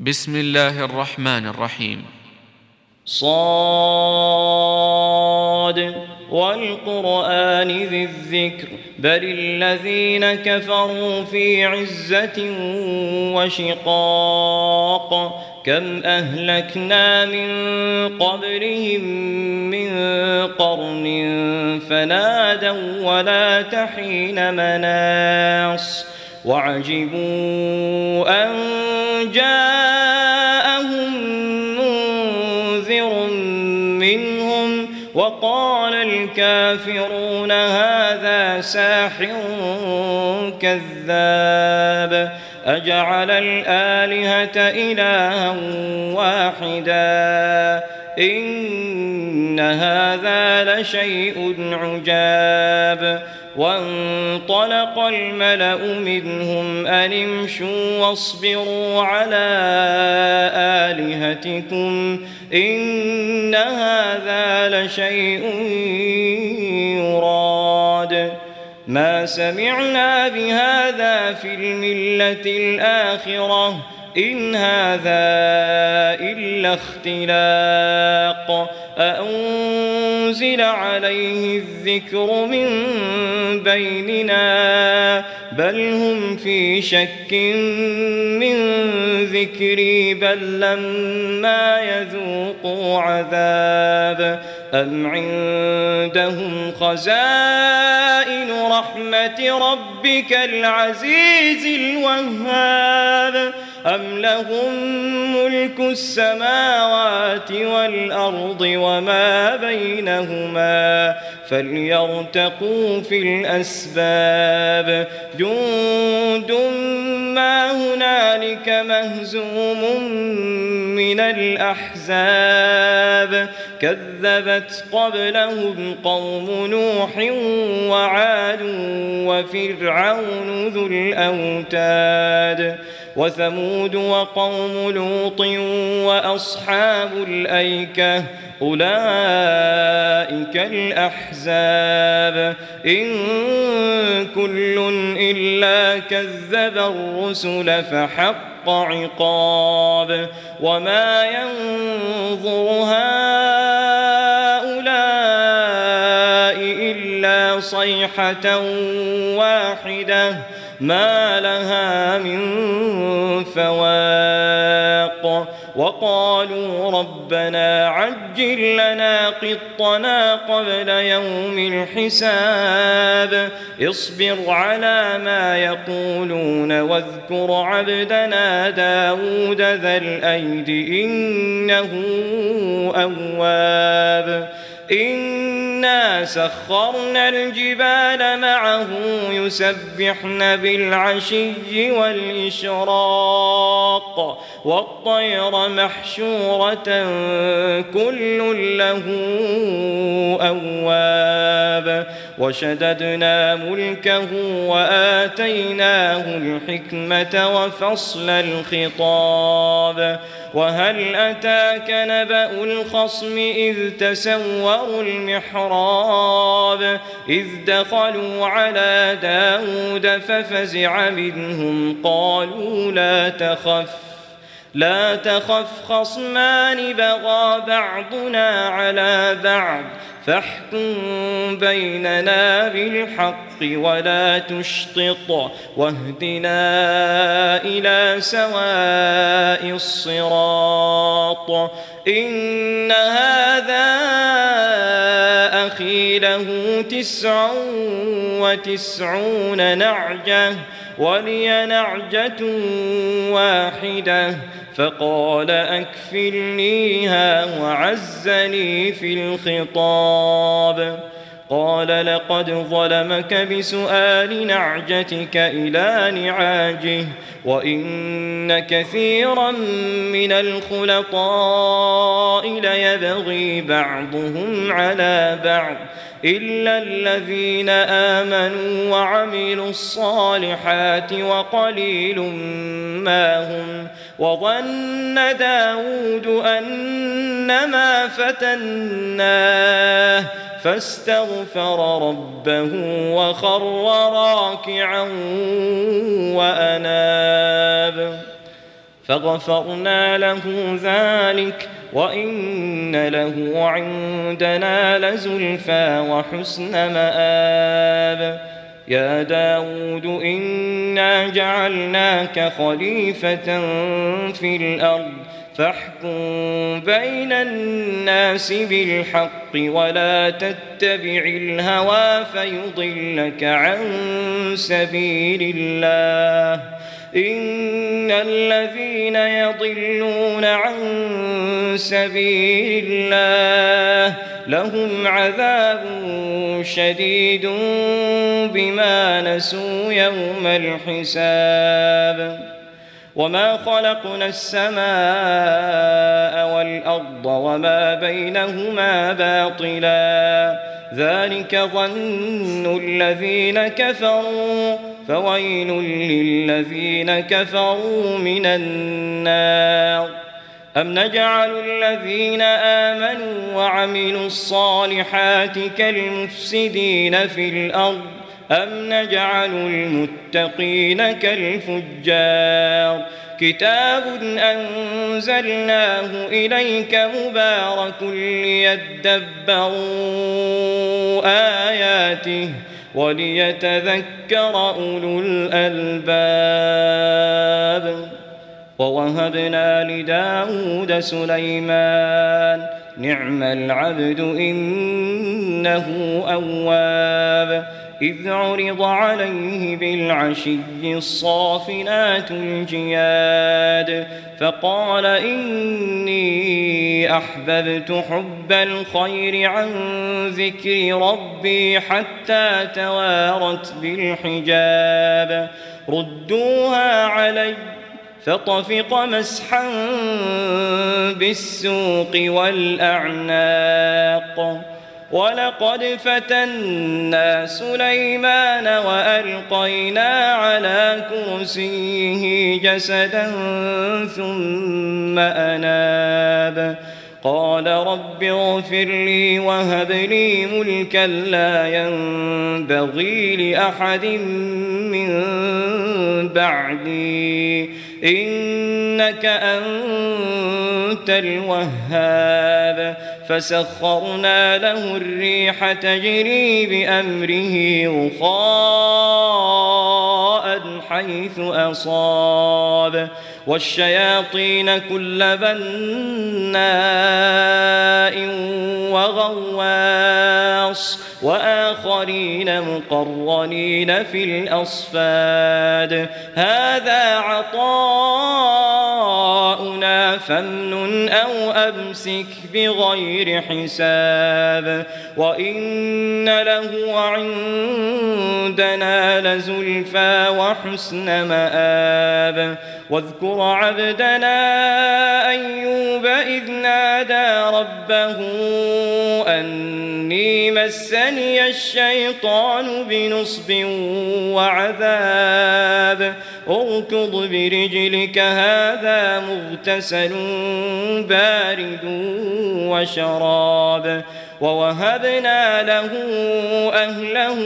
بسم الله الرحمن الرحيم. صاد والقرآن ذي الذكر بل الذين كفروا في عزة وشقاق كم أهلكنا من قبلهم من قرن فنادوا ولا تحين مناص وعجبوا أن جاءهم منذر منهم وقال الكافرون هذا ساحر كذاب أجعل الآلهة إلها واحدا إن هذا لشيء عجاب وانطلق الملأ منهم أن امشوا واصبروا على آلهتكم إن هذا لشيء يراد ما سمعنا بهذا في الملة الآخرة إن هذا إلا اختلاق أأنزل عليه الذكر من بيننا بل هم في شك من ذكري بل لما يذوقوا عذاب أم عندهم خزائن رحمة ربك العزيز الوهاب أم لهم ملك السماوات والأرض وما بينهما فليرتقوا في الأسباب جند ما هنالك مهزوم من الأحزاب كذبت قبلهم قوم نوح وعاد وفرعون ذو الأوتاد وثمود وقوم لوط وأصحاب الأيكة أولئك الأحزاب إن كل إلا كذب الرسل فحق عقاب وما ينظر هؤلاء إلا صيحة واحدة ما لها من فواق وقالوا ربنا عجل لنا قطنا قبل يوم الحساب اصبر على ما يقولون واذكر عبدنا داود ذا الأيد إنه أواب إنا سخرنا الجبال معه يسبحن بالعشي والإشراق والطير محشورة كل له أواب وشددنا ملكه وآتيناه الحكمة وفصل الخطاب وهل أتاك نبأ الخصم إذ تسوروا المحراب إذ دخلوا على داود ففزع منهم قالوا لا تخف خصمان بغى بعضنا على بعض فاحكم بيننا بالحق ولا تشطط واهدنا إلى سواء الصراط إن هذا أخي له 99 نعجة ولي نعجة واحدة فقال أكفلنيها وعزني في الخطاب قال لقد ظلمك بسؤال نعجتك إلى نعاجه وإن كثيرا من الخلطاء ليبغي بعضهم على بعض إلا الذين آمنوا وعملوا الصالحات وقليل ما هم وظن داود أنما فتناه فاستغفر ربه وخر راكعا وأناب فغفرنا له ذلك وإن له عندنا لزلفى وحسن مآب. يا داود إنا جعلناك خليفة في الأرض فاحكم بين الناس بالحق ولا تتبع الهوى فيضلك عن سبيل الله. إن الذين يضلون عن سبيل الله لهم عذاب شديد بما نسوا يوم الحساب. وما خلقنا السماء والأرض وما بينهما باطلا ذلك ظن الذين كفروا فويل للذين كفروا من النار. أم نجعل الذين آمنوا وعملوا الصالحات كالمفسدين في الأرض أم نجعل المتقين كالفجار. كتاب أنزلناه إليك مبارك ليدبروا آياته وليتذكر أولو الألباب. ووهبنا لداود سليمان نعم العبد إنه أواب. إذ عرض عليه بالعشي الصافنات الجياد فقال إني أحببت حب الخير عن ذكر ربي حتى توارت بالحجاب. ردوها علي فطفق مسحا بالسوق والأعناق. ولقد فتنا سليمان وألقينا على كرسيه جسدا ثم أناب. قال رب اغفر لي وهب لي ملكا لا ينبغي لأحد من بعدي إنك أنت الوهاب. فسخرنا له الريح تجري بأمره رخاء حيث أصاب والشياطين كل بناء وغواص وآخرين مقرنين في الأصفاد. هذا عطاؤنا فامنن أو أمسك بغير حساب. وإن له عندنا لزلفى وحسن مآب. واذكر عبدنا أيوب إذ نادى ربه أني مسني الشيطان بنصب وعذاب. اركض برجلك هذا مغتسل بارد وشراب. ووهبنا له أهله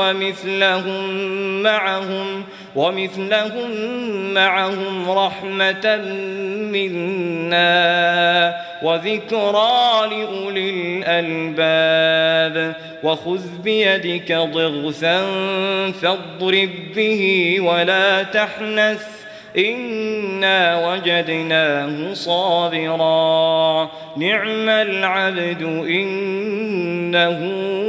ومثلهم معهم رحمة منا وذكرى لأولي الألباب. وخذ بيدك ضغثا فاضرب به ولا تحنث إنا وجدناه صابرا نعم العبد إنه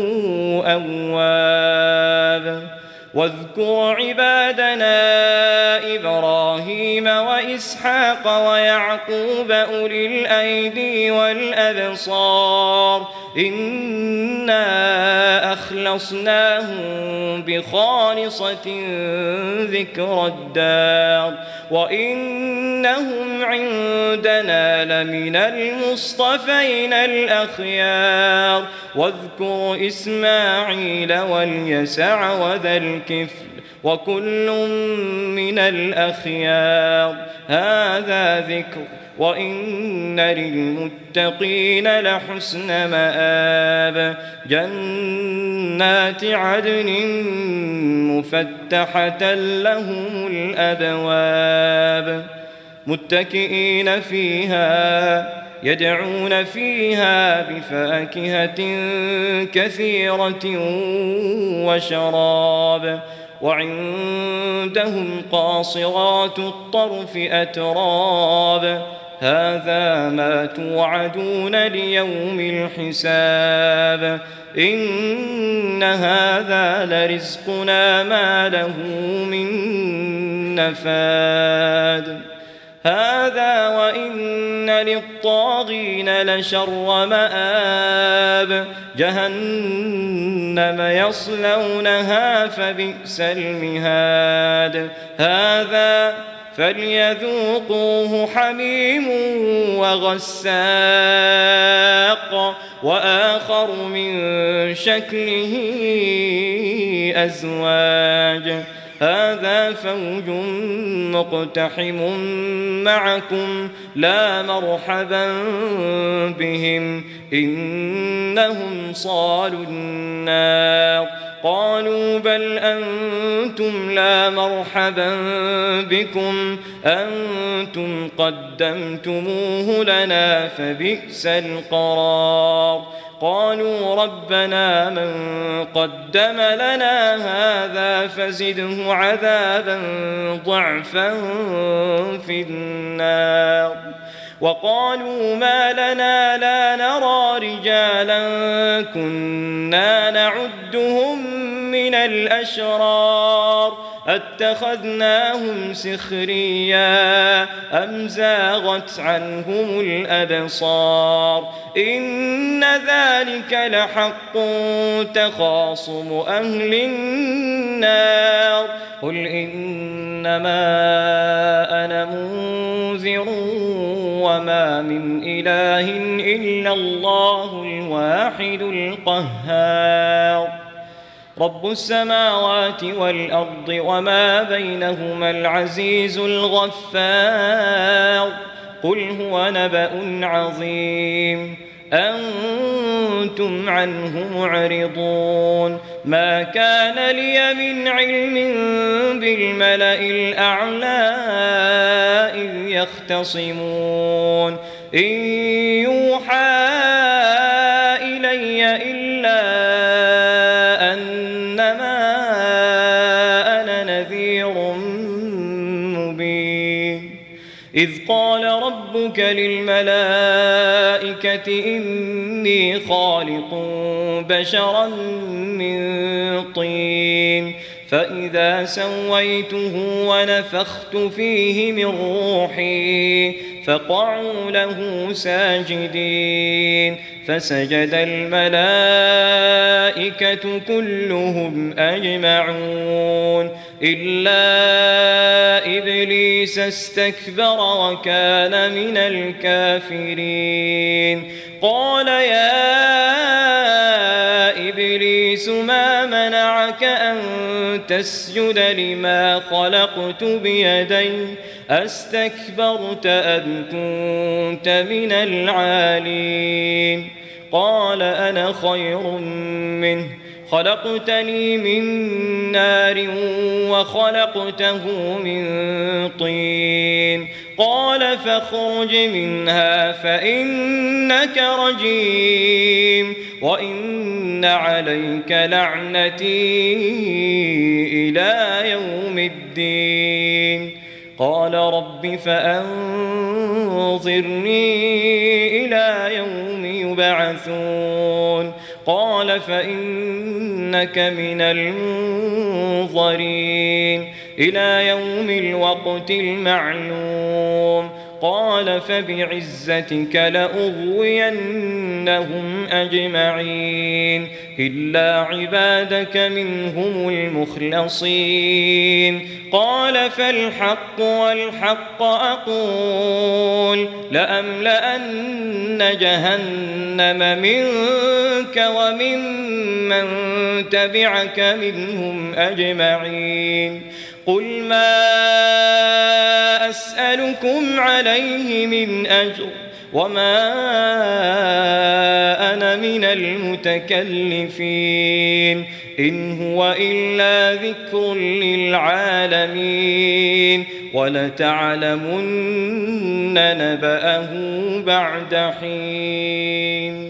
أواب. واذكر عبادنا إبراهيم وإسحاق ويعقوب أولي الأيدي والأبصار إنا أخلصناهم بخالصة ذكر الدار وإنهم عندنا لمن المصطفين الأخيار. واذكر إسماعيل واليسع وذا الكفل وكل من الأخيار. هذا ذكر وإن للمتقين لحسن مآب. جنات عدن مفتحة لهم الأبواب متكئين فيها يدعون فيها بفاكهة كثيرة وشراب وعندهم قاصرات الطرف أتراب هذا ما توعدون ليوم الحساب إن هذا لرزقنا ما له من نفاد هذا وإن للطاغين لشر مآب جهنم يصلونها فبئس المهاد هذا فليذوقوه حميم وغساق وآخر من شكله أزواج هذا فوج مقتحم معكم لا مرحبا بهم إنهم صالوا النار قالوا بل أنتم لا مرحبا بكم أنتم قدمتموه لنا فبئس القرار قالوا ربنا من قدم لنا هذا فزده عذابا ضعفا في النار وقالوا ما لنا لا نرى رجالا كنا نعدهم من الأشرار أتخذناهم سخريا أم زاغت عنهم الأبصار إن ذلك لحق تخاصم أهل النار قل إنما أنا منذر وما من إله إلا الله الواحد القهار رب السماوات والأرض وما بينهما العزيز الغفار قل هو نبأ عظيم أنتم عنه معرضون ما كان لي من علم بالملأ الأعلى إذ يختصمون إن يوحى إلي إلا أنما أنا نذير مبين إذ قال ربك للملائكة إني خالق بشرا من طين فإذا سويته ونفخت فيه من روحي فقعوا له ساجدين فسجد الملائكة كلهم أجمعون إلا إبليس استكبر وكان من الكافرين قال يا إبليس ما منعك أن تسجد لما خلقت بيدي أستكبرت أم كنت من العالين قال أنا خير منه خلقتني من نار وخلقته من طين قال فاخرج منها فإنك رجيم وإن عليك لعنتي إلى يوم الدين قال رب فأنظرني إلى يوم يبعثون قال فإنك من المنظرين إلى يوم الوقت المعلوم قال فبعزتك لأغوينهم أجمعين إلا عبادك منهم المخلصين قال فالحق والحق أقول لأملأن جهنم منك وممن تبعك منهم أجمعين قل ما أسألكم عليه من أجر وما أنا من المتكلفين إن هو إلا ذكر للعالمين ولتعلمن نبأه بعد حين.